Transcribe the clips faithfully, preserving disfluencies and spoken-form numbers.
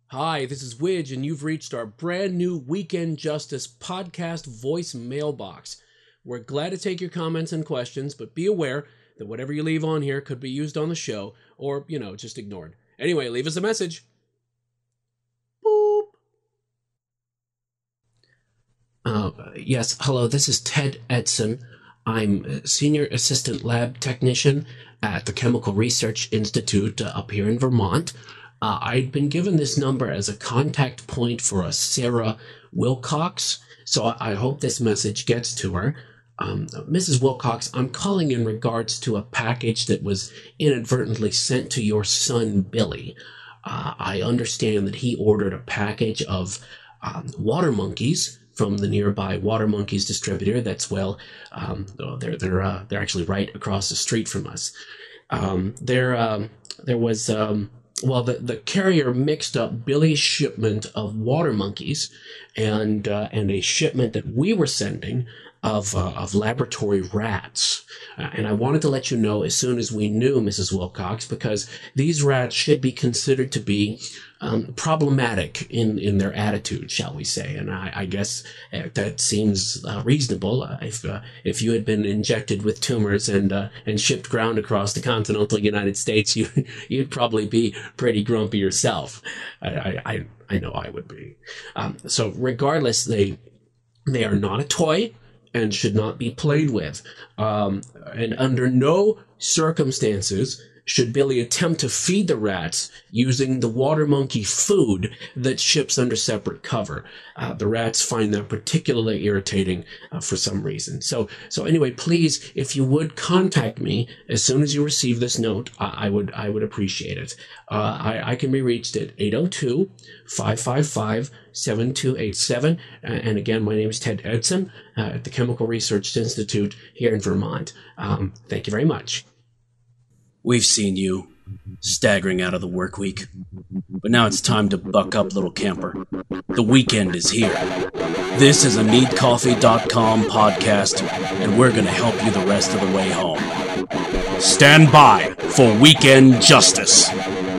Hi, this is Widge, and you've reached our brand new Weekend Justice podcast voice mailbox. We're glad to take your comments and questions, but be aware that whatever you leave on here could be used on the show, or, you know, just ignored. Anyway, leave us a message. Boop. Uh, yes, hello, this is Ted Edson. I'm a Senior Assistant Lab Technician at the Chemical Research Institute uh, up here in Vermont. Uh, I'd been given this number as a contact point for a Sarah Wilcox, so I, I hope this message gets to her. Um, Missus Wilcox, I'm calling in regards to a package that was inadvertently sent to your son, Billy. Uh, I understand that he ordered a package of um, water monkeys from the nearby Water Monkeys distributor. That's, well, um, they're they're uh, they're actually right across the street from us. Um, there um, there was. Um, Well, the, the carrier mixed up Billy's shipment of water monkeys and uh, and a shipment that we were sending of uh, of laboratory rats. Uh, and I wanted to let you know as soon as we knew, Missus Wilcox, because these rats should be considered to be um, problematic in, in their attitude, shall we say. And I, I guess uh, that seems uh, reasonable. Uh, if uh, if you had been injected with tumors and uh, and shipped ground across the continental United States, you you'd probably be pretty grumpy yourself. I I, I know I would be. Um, so regardless, they they are not a toy and should not be played with. Um, and under no circumstances should Billy attempt to feed the rats using the water monkey food that ships under separate cover. Uh, the rats find that particularly irritating uh, for some reason. So, so anyway, please, if you would contact me as soon as you receive this note, I, I would, I would appreciate it. Uh, I, I can be reached at eight oh two, five five five, seven two eight seven. Uh, and again, my name is Ted Edson uh, at the Chemical Research Institute here in Vermont. Um, thank you very much. We've seen you staggering out of the work week, but now it's time to buck up, little camper. The weekend is here. This is a need coffee dot com podcast, and we're going to help you the rest of the way home. Stand by for Weekend Justice.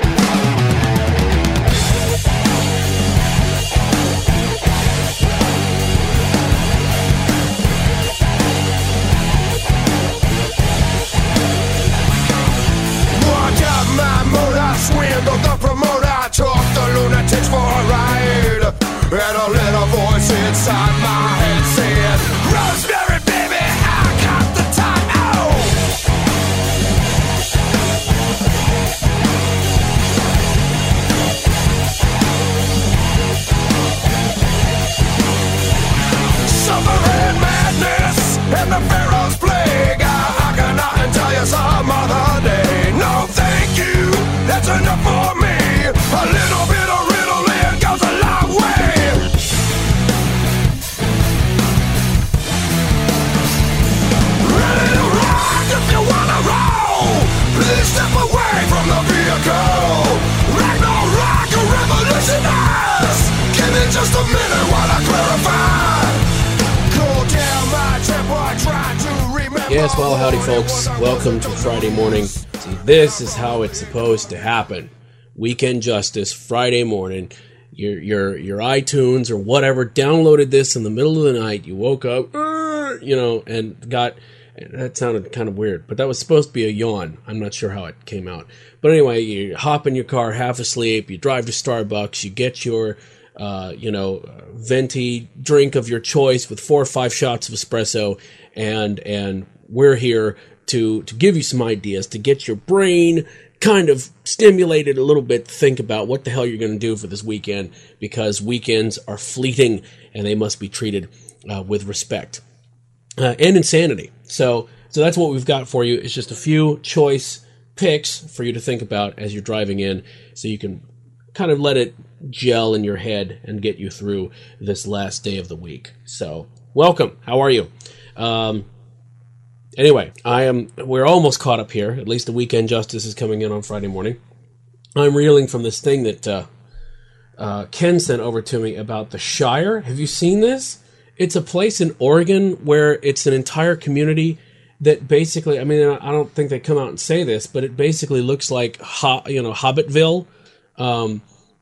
Swindled the promoter, took the lunatics for a ride, and a little voice inside my head said, Rosemary, baby, I got the time, oh! Suffering madness and the Pharaoh's plague, I, I cannot tell you some other day. No, thank you. That's enough for me. A little bit of riddling goes a long way. Ready to rock if you wanna roll. Please step away from the vehicle. Ragnarok, a revolutionize. Give me just a minute while I clarify. Cool down my temper, try to remember. Yes, well, howdy, folks. Welcome to Friday morning. See, this is how it's supposed to happen. Weekend Justice, Friday morning. Your your your iTunes or whatever downloaded this in the middle of the night. You woke up, you know, and got. That sounded kind of weird, but that was supposed to be a yawn. I'm not sure how it came out. But anyway, you hop in your car half asleep. You drive to Starbucks. You get your, uh, you know, venti drink of your choice with four or five shots of espresso, and and we're here to to give you some ideas, to get your brain kind of stimulated a little bit to think about what the hell you're going to do for this weekend, because weekends are fleeting and they must be treated uh, with respect uh, and insanity. So so that's what we've got for you. It's just a few choice picks for you to think about as you're driving in, so you can kind of let it gel in your head and get you through this last day of the week. So welcome. How are you? Um, Anyway, I am. We're almost caught up here. At least the Weekend Justice is coming in on Friday morning. I'm reeling from this thing that uh, uh, Ken sent over to me about the Shire. Have you seen this? It's a place in Oregon where it's an entire community that basically, I mean, I don't think they come out and say this, but it basically looks like, Ho- you know, Hobbitville. Um,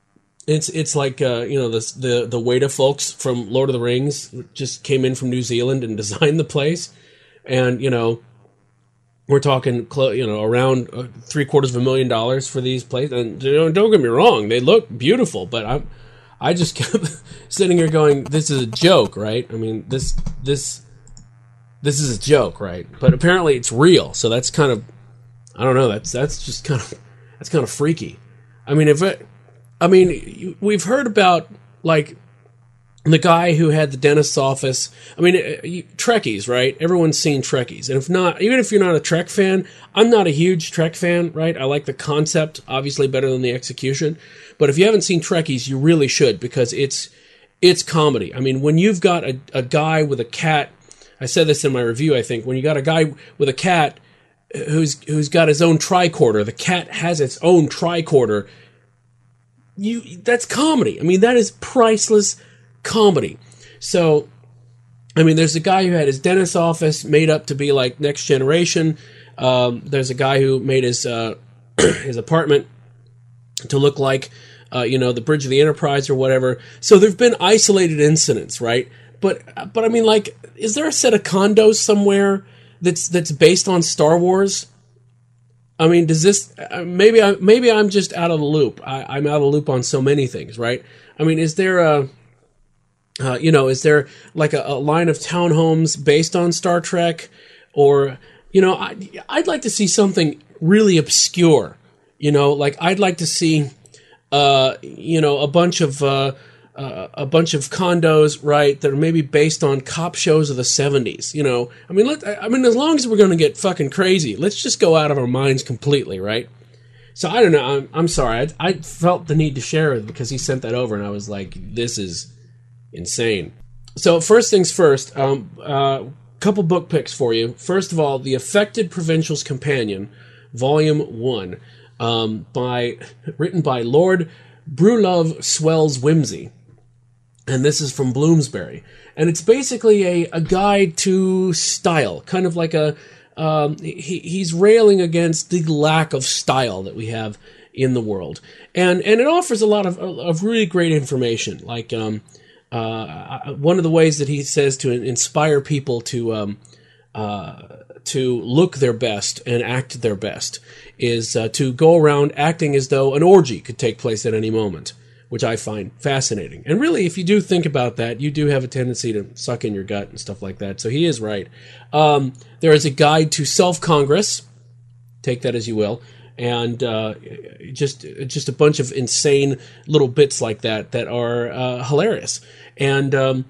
It's it's like uh, you know the the the Weta folks from Lord of the Rings just came in from New Zealand and designed the place, and you know we're talking clo- you know around uh, three quarters of a million dollars for these places. And you know, don't get me wrong, they look beautiful, but I I just kept sitting here going, this is a joke, right? I mean this this this is a joke, right? But apparently it's real, so that's kind of I don't know. That's that's just kind of that's kind of freaky. I mean if it. I mean, we've heard about, like, the guy who had the dentist's office. I mean, Trekkies, right? Everyone's seen Trekkies. And if not, even if you're not a Trek fan, I'm not a huge Trek fan, right? I like the concept, obviously better than the execution. But if you haven't seen Trekkies, you really should, because it's it's comedy. I mean, when you've got a, a guy with a cat, I said this in my review, I think, when you got a guy with a cat who's who's got his own tricorder, the cat has its own tricorder, You that's comedy. I mean, that is priceless comedy. So, I mean, there's a guy who had his dentist's office made up to be like Next Generation. Um, there's a guy who made his uh, his apartment to look like, uh, you know, the Bridge of the Enterprise or whatever. So there've been isolated incidents, right? But but I mean, like, is there a set of condos somewhere that's that's based on Star Wars? I mean, does this, uh, maybe, I, maybe I'm just out of the loop. I, I'm out of the loop on so many things, right? I mean, is there a, uh, you know, is there like a, a line of townhomes based on Star Trek? Or, you know, I, I'd like to see something really obscure, you know, like I'd like to see, uh, you know, a bunch of, uh, Uh, a bunch of condos, right, that are maybe based on cop shows of the seventies, you know. I mean, let, I mean, as long as we're going to get fucking crazy, let's just go out of our minds completely, right? So, I don't know, I'm, I'm sorry, I, I felt the need to share it because he sent that over, and I was like, this is insane. So, first things first, um, uh, couple book picks for you. First of all, The Affected Provincial's Companion, Volume one, um, by written by Lord Brulove Swells Whimsy. And this is from Bloomsbury. And it's basically a, a guide to style, kind of like a, um, he, he's railing against the lack of style that we have in the world. And and it offers a lot of, of really great information. Like, um, uh, one of the ways that he says to inspire people to, um, uh, to look their best and act their best is uh, to go around acting as though an orgy could take place at any moment, which I find fascinating. And really, if you do think about that, you do have a tendency to suck in your gut and stuff like that. So he is right. Um, there is a guide to self-congress. Take that as you will. And uh, just just a bunch of insane little bits like that that are uh, hilarious. And um,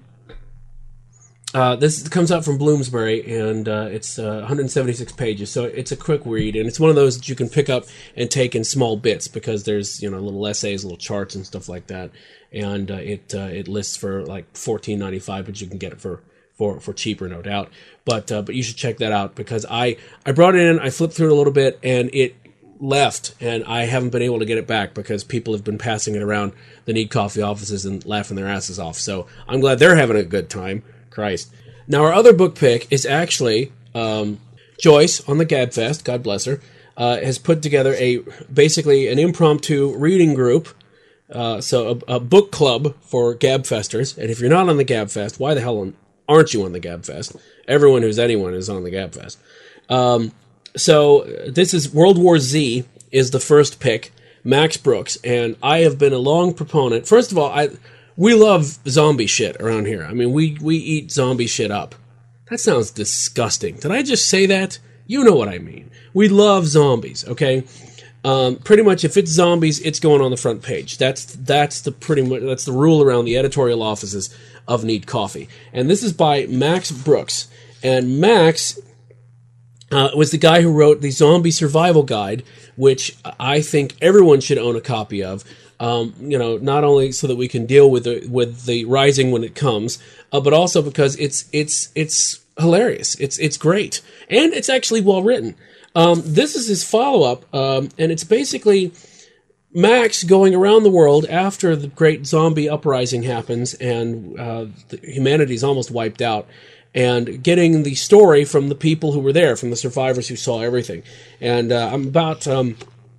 uh, this comes out from Bloomsbury, and uh, it's uh, one hundred seventy-six pages, so it's a quick read, and it's one of those that you can pick up and take in small bits because there's, you know, little essays, little charts, and stuff like that, and uh, it uh, it lists for like fourteen ninety-five, but you can get it for for, for cheaper, no doubt. But uh, but you should check that out because I I brought it in, I flipped through it a little bit, and it left, and I haven't been able to get it back because people have been passing it around the Need Coffee offices and laughing their asses off. So I'm glad they're having a good time. Christ. Now, our other book pick is actually um, Joyce on the Gabfest, God bless her, uh, has put together a basically an impromptu reading group, uh, so a, a book club for Gabfesters. And if you're not on the Gabfest, why the hell aren't you on the Gabfest? Everyone who's anyone is on the Gabfest. Um, so this is World War Z is the first pick, Max Brooks, and I have been a long proponent. First of all, I... We love zombie shit around here. I mean, we, we eat zombie shit up. That sounds disgusting. Did I just say that? You know what I mean. We love zombies, okay? Um, pretty much, if it's zombies, it's going on the front page. That's that's the pretty much that's the rule around the editorial offices of Need Coffee. And this is by Max Brooks. And Max uh, was the guy who wrote the Zombie Survival Guide, which I think everyone should own a copy of. Um, you know, not only so that we can deal with the with the rising when it comes, uh, but also because it's it's it's hilarious. It's it's great, and it's actually well written. Um, this is his follow up, um, and it's basically Max going around the world after the great zombie uprising happens and uh, humanity's almost wiped out, and getting the story from the people who were there, from the survivors who saw everything. And uh, I'm about. Um,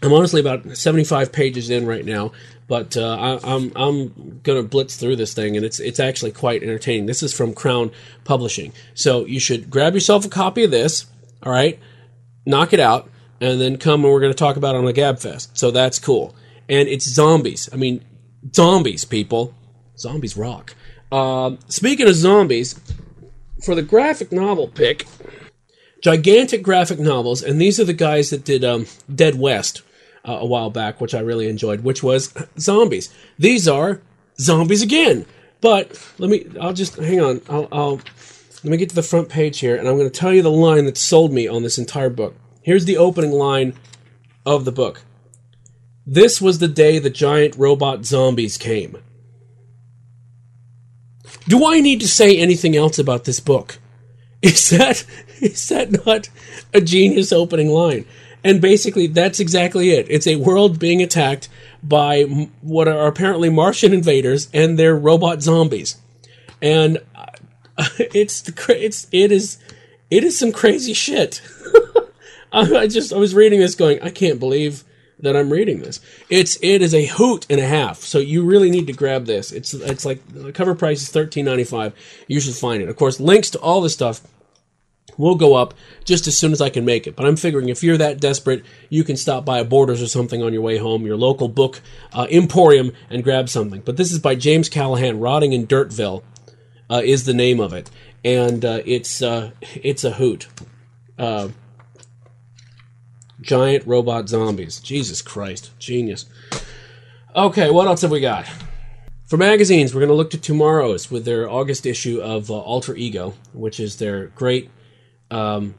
I'm honestly about seventy-five pages in right now, but uh, I, I'm I'm gonna blitz through this thing, and it's it's actually quite entertaining. This is from Crown Publishing, so you should grab yourself a copy of this. All right, knock it out, and then come and we're gonna talk about it on the Gabfest. So that's cool, and it's zombies. I mean, zombies, people. Zombies rock. Um, speaking of zombies, for the graphic novel pick, gigantic graphic novels, and these are the guys that did um, Dead West. Uh, a while back, which I really enjoyed, which was zombies. These are zombies again. But let me, I'll just, hang on, I'll, I'll let me get to the front page here, and I'm going to tell you the line that sold me on this entire book. Here's the opening line of the book. This was the day the giant robot zombies came. Do I need to say anything else about this book? Is that, is that not a genius opening line? And basically, that's exactly it. It's a world being attacked by what are apparently Martian invaders and their robot zombies, and it's the it's it is it is some crazy shit. I just I was reading this, going, I can't believe that I'm reading this. It's it is a hoot and a half. So you really need to grab this. It's it's like the cover price is thirteen ninety-five. You should find it. Of course, links to all this stuff will go up just as soon as I can make it. But I'm figuring if you're that desperate, you can stop by a Borders or something on your way home, your local book uh, emporium, and grab something. But this is by James Callahan. Rotting in Dirtville uh, is the name of it, and uh, it's uh, it's a hoot. Uh, giant robot zombies. Jesus Christ, genius. Okay, what else have we got? For magazines, we're going to look to Tomorrow's with their August issue of uh, Alter Ego, which is their great Um,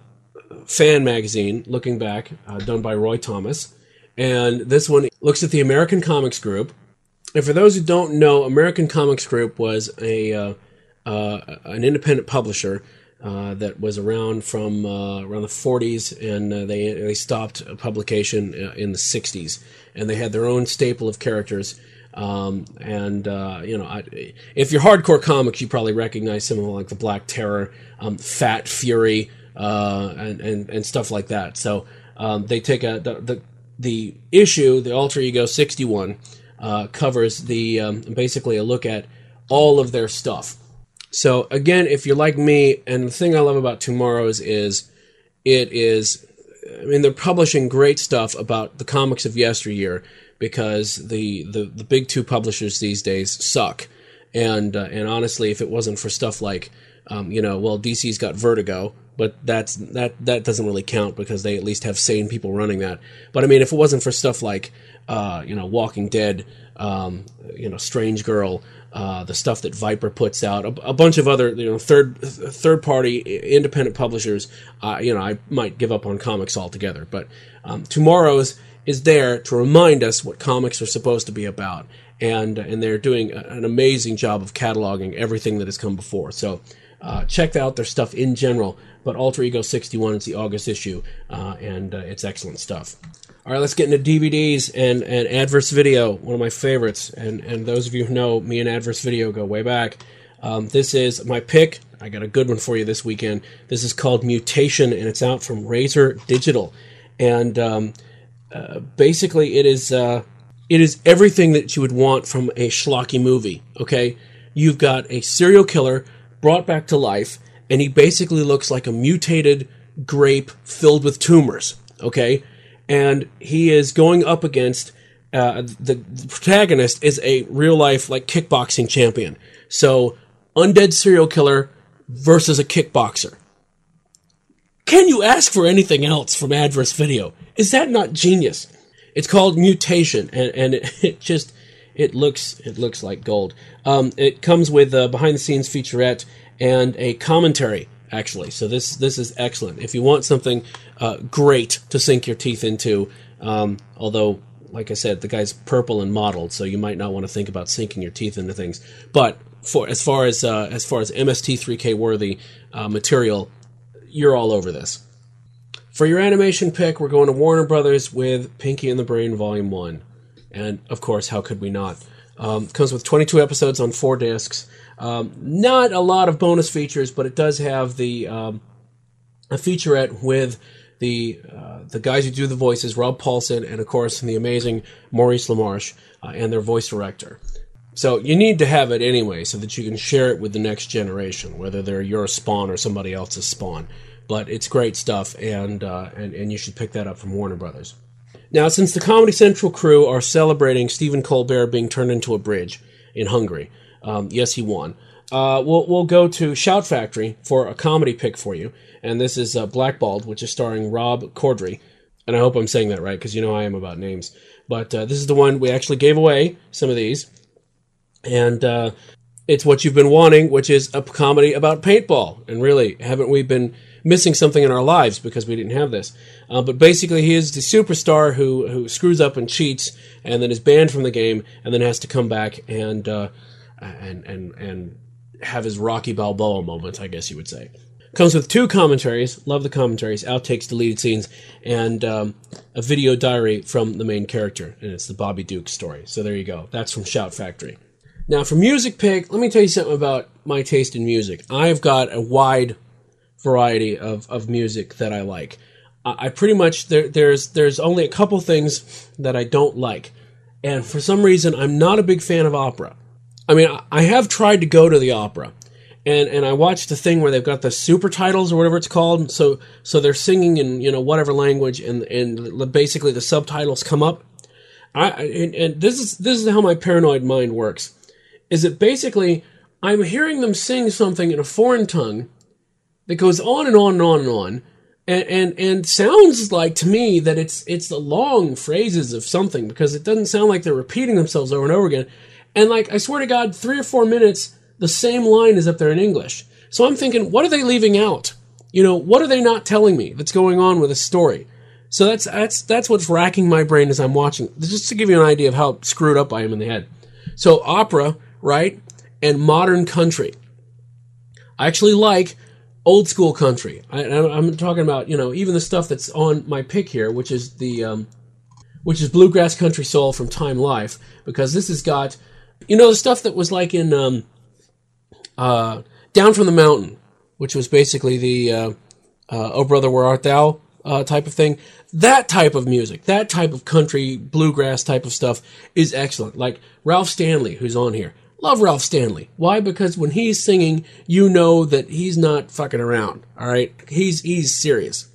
fan magazine, looking back, uh, done by Roy Thomas. And this one looks at the American Comics Group. And for those who don't know, American Comics Group was a uh, uh, an independent publisher uh, that was around from uh, around the forties, and uh, they they stopped publication in the sixties. And they had their own staple of characters. Um, and, uh, you know, I, if you're hardcore comics, you probably recognize some of them like the Black Terror, um, Fat Fury, uh, and, and, and stuff like that. So, um, they take a, the, the, the issue, the Alter Ego sixty-one, uh, covers the, um, basically a look at all of their stuff. So again, if you're like me, and the thing I love about Tomorrow's is it is, I mean, they're publishing great stuff about the comics of yesteryear, because the, the, the big two publishers these days suck. And uh, and honestly, if it wasn't for stuff like, um, you know, well, D C's got Vertigo, but that's that that doesn't really count because they at least have sane people running that. But I mean, if it wasn't for stuff like, uh, you know, Walking Dead, um, you know, Strange Girl, uh, the stuff that Viper puts out, a, a bunch of other, you know, third third party independent publishers, uh, you know, I might give up on comics altogether. But um, Tomorrow's is there to remind us what comics are supposed to be about. And and they're doing an amazing job of cataloging everything that has come before. So uh, check out their stuff in general. But Alter Ego sixty-one is the August issue, uh, and uh, it's excellent stuff. All right, let's get into D V Ds and, and Adverse Video, one of my favorites. And, and those of you who know, me and Adverse Video go way back. Um, this is my pick. I got a good one for you this weekend. This is called Mutation, and it's out from Razor Digital. And um, uh, basically it is... Uh, It is everything that you would want from a schlocky movie, okay? You've got a serial killer brought back to life, and he basically looks like a mutated grape filled with tumors, okay? And he is going up against, uh, the, the protagonist is a real-life, like, kickboxing champion. So, undead serial killer versus a kickboxer. Can you ask for anything else from Adverse Video? Is that not genius? It's called Mutation, and, and it, it just, it looks, it looks like gold. Um, it comes with a behind-the-scenes featurette and a commentary, actually. So this, this is excellent. If you want something uh, great to sink your teeth into, um, although, like I said, the guy's purple and mottled, so you might not want to think about sinking your teeth into things. But for as far as uh, as far as M S T three K worthy uh, material, you're all over this. For your animation pick, we're going to Warner Brothers with Pinky and the Brain Volume one. And, of course, how could we not? Um, it comes with twenty-two episodes on four discs. Um, not a lot of bonus features, but it does have the um, a featurette with the uh, the guys who do the voices, Rob Paulsen, and of course the amazing Maurice LaMarche, uh, and their voice director. So you need to have it anyway so that you can share it with the next generation, whether they're your spawn or somebody else's spawn. But it's great stuff, and, uh, and and you should pick that up from Warner Brothers. Now, since the Comedy Central crew are celebrating Stephen Colbert being turned into a bridge in Hungary, um, yes, he won. Uh, we'll we'll go to Shout Factory for a comedy pick for you, and this is uh, Blackballed, which is starring Rob Corddry, and I hope I'm saying that right because you know I am about names. But uh, this is the one we actually gave away some of these, and uh, it's what you've been wanting, which is a comedy about paintball. And really, haven't we been missing something in our lives because we didn't have this? Uh, but basically, he is the superstar who who screws up and cheats, and then is banned from the game, and then has to come back and uh, and and and have his Rocky Balboa moment, I guess you would say. Comes with two commentaries, love the commentaries, outtakes, deleted scenes, and um, a video diary from the main character, and it's the Bobby Duke story. So there you go. That's from Shout Factory. Now, for music pick, let me tell you something about my taste in music. I've got a wide variety of, of music that I like. I, I pretty much, there, there's there's only a couple things that I don't like, and for some reason, I'm not a big fan of opera. I mean, I have tried to go to the opera, and, and I watched the thing where they've got the super titles or whatever it's called. So so they're singing in, you know, whatever language, and and basically the subtitles come up. I and, and this is this is how my paranoid mind works. Is that basically I'm hearing them sing something in a foreign tongue that goes on and on and on and on, and and, and sounds like to me that it's it's the long phrases of something, because it doesn't sound like they're repeating themselves over and over again. And, like, I swear to God, three or four minutes, the same line is up there in English. So I'm thinking, what are they leaving out? You know, what are they not telling me that's going on with this story? So that's that's that's what's racking my brain as I'm watching. Just to give you an idea of how screwed up I am in the head. So opera, right, and modern country. I actually like old school country. I, I'm talking about, you know, even the stuff that's on my pick here, which is the um, which is bluegrass country soul from Time Life, because this has got... You know, the stuff that was like in um, uh, Down from the Mountain, which was basically the uh, uh, Oh Brother, Where Art Thou uh, type of thing. That type of music, that type of country, bluegrass type of stuff is excellent. Like Ralph Stanley, who's on here. Love Ralph Stanley. Why? Because when he's singing, you know that he's not fucking around, all right? He's, he's serious.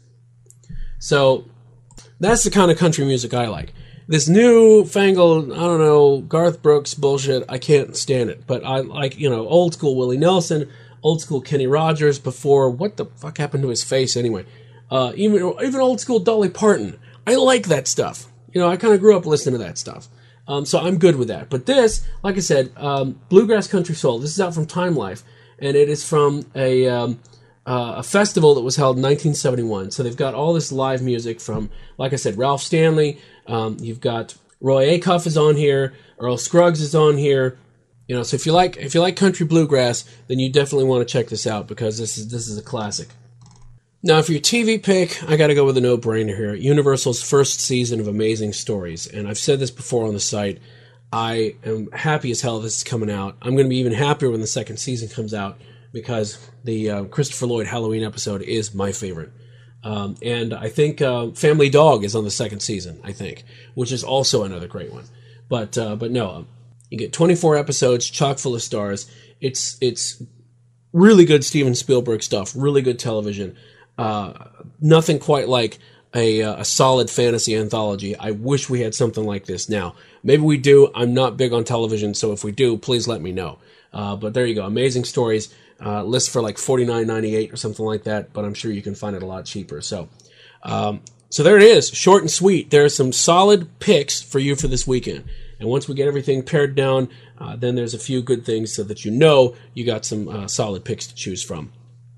So that's the kind of country music I like. This new fangled, I don't know, Garth Brooks bullshit, I can't stand it. But I like, you know, old school Willie Nelson, old school Kenny Rogers before, what the fuck happened to his face anyway? Uh, even even old school Dolly Parton. I like that stuff. You know, I kind of grew up listening to that stuff. Um, so I'm good with that. But this, like I said, um, Bluegrass Country Soul, this is out from Time Life. And it is from a... Um, Uh, a festival that was held in nineteen seventy-one. So they've got all this live music from, like I said, Ralph Stanley. Um, you've got Roy Acuff is on here. Earl Scruggs is on here. You know, so if you like if you like country bluegrass, then you definitely want to check this out, because this is this is a classic. Now, for your T V pick, I got to go with a no-brainer here. Universal's first season of Amazing Stories, and I've said this before on the site. I am happy as hell this is coming out. I'm going to be even happier when the second season comes out, because the uh, Christopher Lloyd Halloween episode is my favorite. Um, and I think uh, Family Dog is on the second season, I think, which is also another great one. But uh, but no, you get twenty-four episodes, chock full of stars. It's it's really good Steven Spielberg stuff, really good television. Uh, nothing quite like a, a solid fantasy anthology. I wish we had something like this now. Maybe we do. I'm not big on television, so if we do, please let me know. Uh, but there you go. Amazing Stories. Uh, list for like forty-nine ninety-eight or something like that, but I'm sure you can find it a lot cheaper. So, um, so there it is, short and sweet. There are some solid picks for you for this weekend. And once we get everything pared down, uh, then there's a few good things so that you know you got some uh, solid picks to choose from.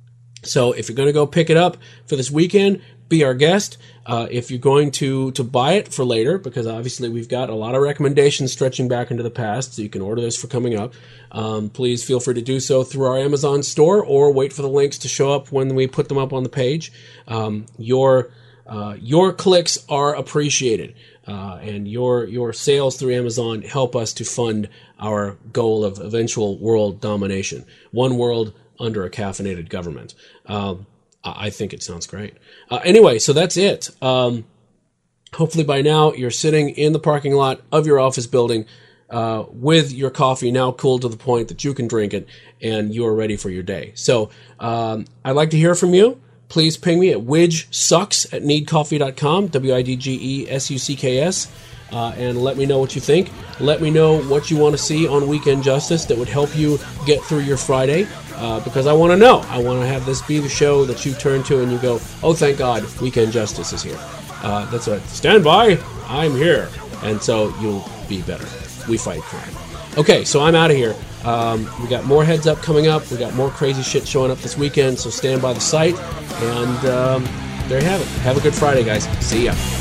So if you're going to go pick it up for this weekend, be our guest. Uh, if you're going to, to buy it for later, because obviously we've got a lot of recommendations stretching back into the past, so you can order this for coming up. Um, please feel free to do so through our Amazon store, or wait for the links to show up when we put them up on the page. Um, your uh, your clicks are appreciated, uh, and your your sales through Amazon help us to fund our goal of eventual world domination. One world under a caffeinated government. Um, I, I think it sounds great. Uh, anyway, so that's it. Um, hopefully by now you're sitting in the parking lot of your office building uh, with your coffee now cooled to the point that you can drink it and you are ready for your day. So um, I'd like to hear from you. Please ping me at widgesucks at need coffee dot com, W I D G E S U C K S, uh, and let me know what you think. Let me know what you want to see on Weekend Justice that would help you get through your Friday, uh, because I want to know. I want to have this be the show that you turn to and you go, oh, thank God, Weekend Justice is here. Uh, that's right. Stand by, I'm here. And so you'll be better. We fight crime. Okay, so I'm out of here. Um, we got more heads up coming up. We got more crazy shit showing up this weekend, so stand by the site. And um, there you have it. Have a good Friday, guys. See ya.